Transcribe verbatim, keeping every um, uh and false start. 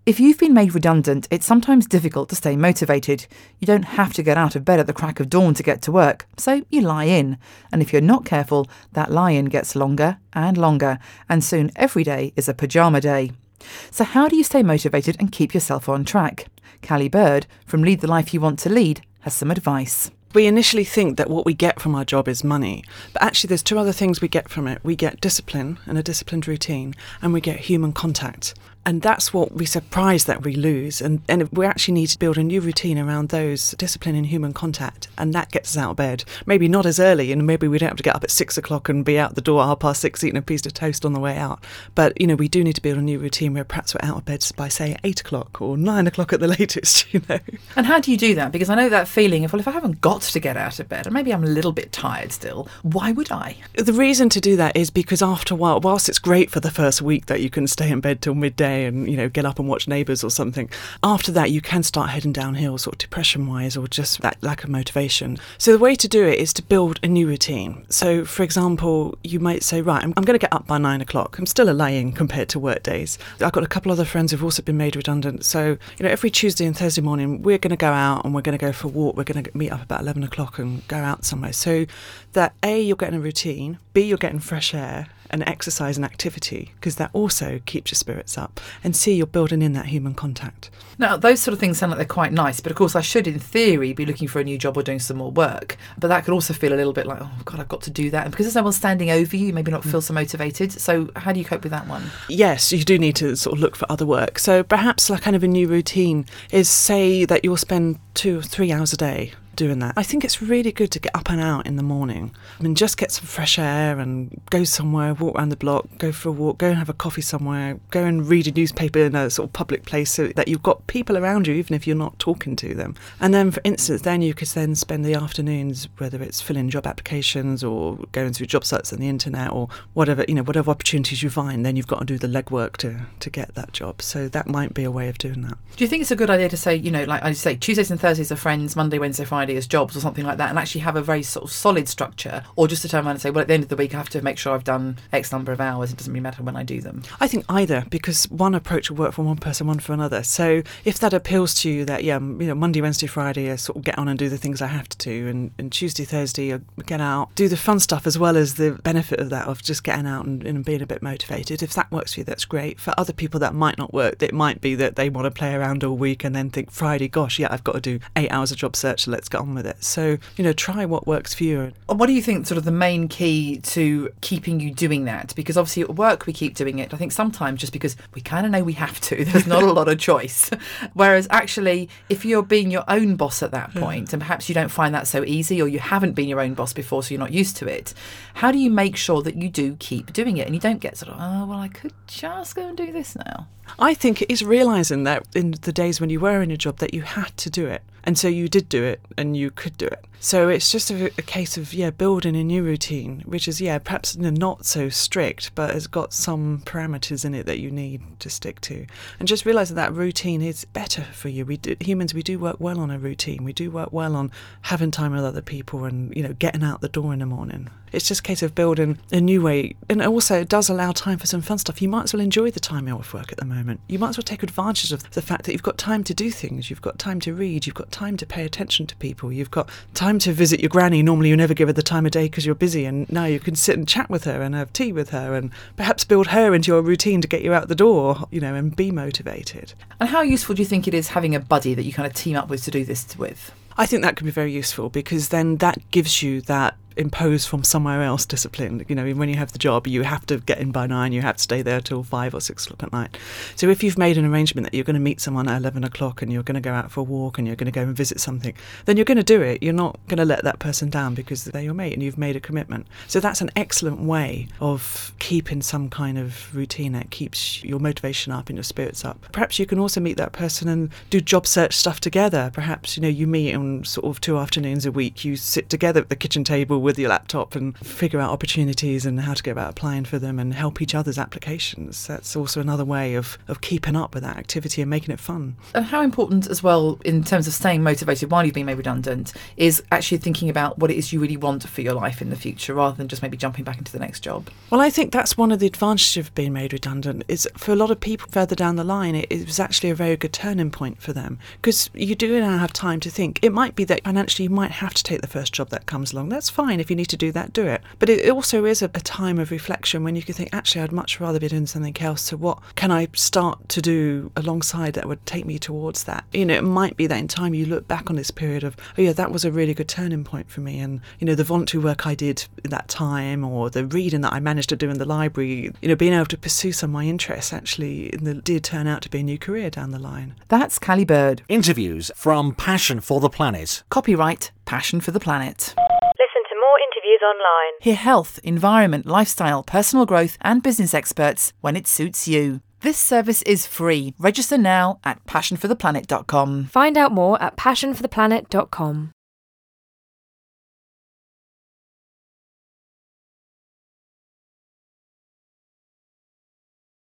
If you've been made redundant, it's sometimes difficult to stay motivated. You don't have to get out of bed at the crack of dawn to get to work, so you lie in. And if you're not careful, that lie-in gets longer and longer, and soon every day is a pyjama day. So how do you stay motivated and keep yourself on track? Callie Bird from Lead the Life You Want to Lead has some advice. We initially think that what we get from our job is money, but actually there's two other things we get from it. We get discipline and a disciplined routine, and we get human contact. And that's what we're surprised that we lose. And, and we actually need to build a new routine around those discipline and human contact. And that gets us out of bed. Maybe not as early, and maybe we don't have to get up at six o'clock and be out the door at half past six eating a piece of toast on the way out. But, you know, we do need to build a new routine where perhaps we're out of bed by, say, eight o'clock or nine o'clock at the latest, you know. And how do you do that? Because I know that feeling of, well, if I haven't got to get out of bed, and maybe I'm a little bit tired still, why would I? The reason to do that is because after a while, whilst it's great for the first week that you can stay in bed till midday and, you know, get up and watch Neighbours or something, after that you can start heading downhill, sort of depression-wise, or just that lack of motivation. So the way to do it is to build a new routine. So, for example, you might say, right, I'm, I'm going to get up by nine o'clock. I'm still a laying compared to work days. I've got a couple other friends who've also been made redundant. So, you know, every Tuesday and Thursday morning, we're going to go out and we're going to go for a walk. We're going to meet up about eleven o'clock and go out somewhere. So that A, you're getting a routine, B, you're getting fresh air and exercise and activity, because that also keeps your spirits up, and C, you're building in that human contact. Now, those sort of things sound like they're quite nice, but of course I should, in theory, be looking for a new job or doing some more work. But that could also feel a little bit like, oh, God, I've got to do that. And because there's no one standing over you, you maybe not feel so motivated. So how do you cope with that one? Yes, you do need to sort of look for other work. So perhaps like kind of a new routine is, say, that you'll spend two or three hours a day doing that. I think it's really good to get up and out in the morning. I mean, just get some fresh air and go somewhere, walk around the block, go for a walk, go and have a coffee somewhere, go and read a newspaper in a sort of public place so that you've got people around you, even if you're not talking to them. And then, for instance, then you could then spend the afternoons, whether it's filling job applications or going through job sites on the internet or whatever, you know, whatever opportunities you find, then you've got to do the legwork to, to get that job. So that might be a way of doing that. Do you think it's a good idea to say, you know, like I say, Tuesdays and Thursdays are friends, Monday, Wednesday, Friday as jobs or something like that, and actually have a very sort of solid structure, or just to turn around and say, well, at the end of the week I have to make sure I've done X number of hours, it doesn't really matter when I do them? I think either, because one approach will work for one person, one for another. So if that appeals to you, that, yeah, you know, Monday, Wednesday, Friday I sort of get on and do the things I have to do, and, and Tuesday, Thursday I get out, do the fun stuff as well as the benefit of that, of just getting out and, and being a bit motivated. If that works for you, that's great. For other people that might not work. It might be that they want to play around all week and then think, Friday, gosh, yeah, I've got to do eight hours of job search, so let's get on with it. So, you know, try what works for you. What do you think sort of the main key to keeping you doing that? Because obviously at work we keep doing it. I think sometimes just because we kind of know we have to, there's not a lot of choice. Whereas actually, if you're being your own boss at that point, and perhaps you don't find that so easy, or you haven't been your own boss before, so you're not used to it, how do you make sure that you do keep doing it and you don't get sort of, oh, well, I could just go and do this now? I think it is realising that in the days when you were in a job that you had to do it. And so you did do it and you could do it. So it's just a, a case of, yeah, building a new routine, which is, yeah, perhaps not so strict, but has got some parameters in it that you need to stick to. And just realise that that routine is better for you. We do, humans, we do work well on a routine. We do work well on having time with other people and, you know, getting out the door in the morning. It's just a case of building a new way. And also it does allow time for some fun stuff. You might as well enjoy the time you're off work at the moment. You might as well take advantage of the fact that you've got time to do things. You've got time to read. You've got time to pay attention to people. You've got time to visit your granny. Normally you never give her the time of day because you're busy, and now you can sit and chat with her and have tea with her and perhaps build her into your routine to get you out the door, you know, and be motivated. And how useful do you think it is having a buddy that you kind of team up with to do this with? I think that can be very useful, because then that gives you that imposed from somewhere else discipline. You know, when you have the job, you have to get in by nine, you have to stay there till five or six o'clock at night. So if you've made an arrangement that you're going to meet someone at eleven o'clock and you're going to go out for a walk and you're going to go and visit something, then you're going to do it. You're not going to let that person down because they're your mate and you've made a commitment. So that's an excellent way of keeping some kind of routine that keeps your motivation up and your spirits up. Perhaps you can also meet that person and do job search stuff together. Perhaps, you know, you meet on sort of two afternoons a week, you sit together at the kitchen table with your laptop and figure out opportunities and how to go about applying for them and help each other's applications. That's also another way of, of keeping up with that activity and making it fun. And how important as well, in terms of staying motivated while you've been made redundant, is actually thinking about what it is you really want for your life in the future, rather than just maybe jumping back into the next job? Well, I think that's one of the advantages of being made redundant, is for a lot of people further down the line, it, it was actually a very good turning point for them, because you do now have time to think. It might be that financially you might have to take the first job that comes along. That's fine. If you need to do that, do it. But it also is a, a time of reflection when you can think, actually, I'd much rather be doing something else. So what can I start to do alongside that would take me towards that? You know, it might be that in time you look back on this period of, oh yeah, that was a really good turning point for me. And, you know, the voluntary work I did in that time, or the reading that I managed to do in the library, you know, being able to pursue some of my interests actually did turn out to be a new career down the line. That's Callie Bird. Interviews from Passion for the Planet. Copyright Passion for the Planet. Listen to more interviews online. Hear health, environment, lifestyle, personal growth and business experts when it suits you. This service is free. Register now at passion for the planet dot com. Find out more at passion for the planet dot com.